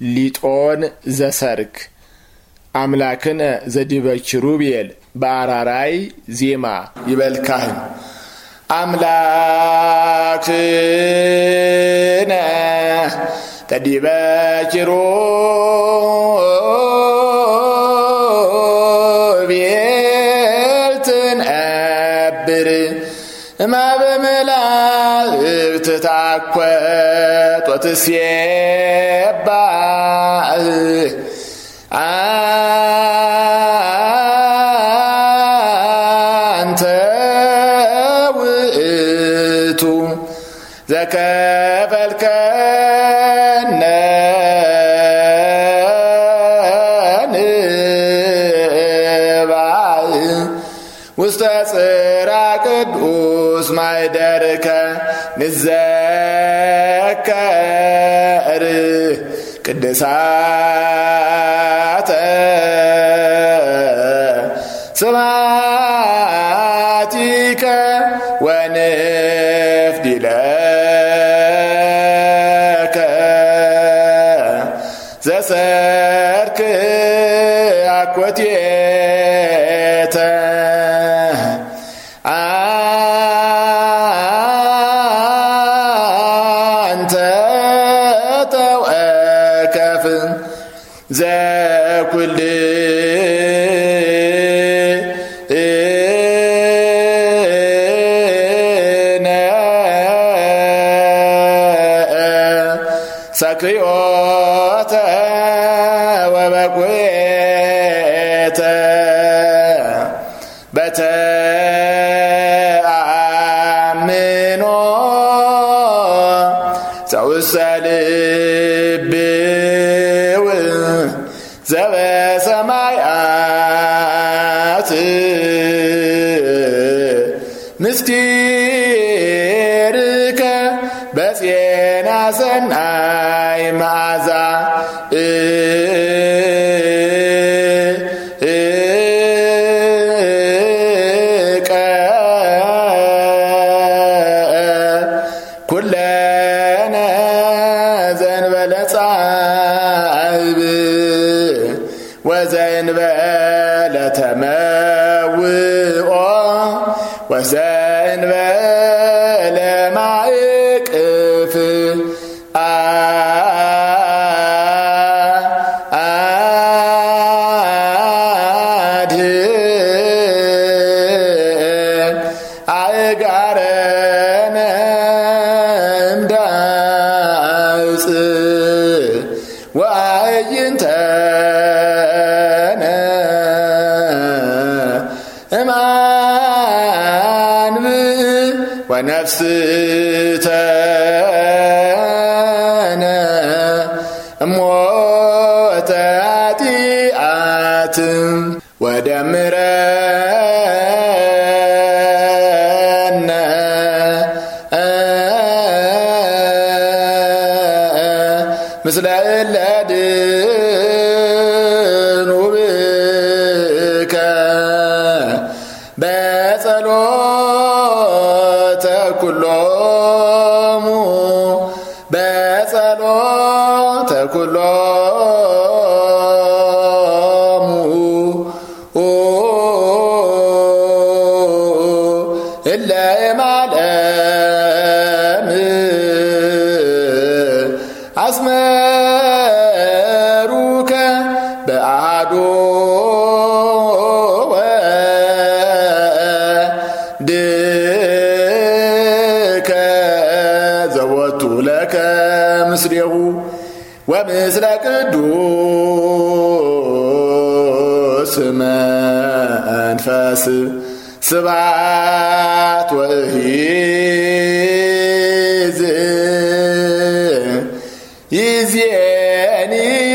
ሊጦን ዘሰርክ አምላክነ ዘዲበ ኪሩቤል በአራራይ ዜማ ይበልካህን አምላክነ ዘዲበ ኪሩቤል ትንአብር እማበመላእክት ታኰት ወትሴባህ አንተ ውእቱ ዘከፈልከነ ንባዕ ውስተ ጽርሐ ቅዱስ ማኅደርከ ንዘከር ቅድሳተ ስብሐቲከ ወንፍዲለከ ዘሰርክ አኰቴተ አንተ ተወከፍ ዘኩልነ ሰክዮተ ወበኩየተ በተአምኖ ዘውስተ ልብው ዘበሰማያት ምስጢርከ በጼና ሰናይ መዓዛ ኩለነ ዘእንበለ ጻዕብ ወዘእንበለ ተመውኦ ወዘእንበለ ማእቅፍ አእጋረነ እምዳጽ ወአዕይንተነ እማንብ ወነፍስተነ እሞተ ኃጢአት ወደምረነ ምስለ እለ ድኑ ብከ በጸሎተ ኩሎሙ በጸሎተ ኩሎሙ እለ እማለም አስመሩከ በአሐዱ ወድከ ዘወቱ ለከ ምስሌሁ ወምስለ ቅዱስ መንፈስ ስብሐት ወእሂዝ ይእዜኒ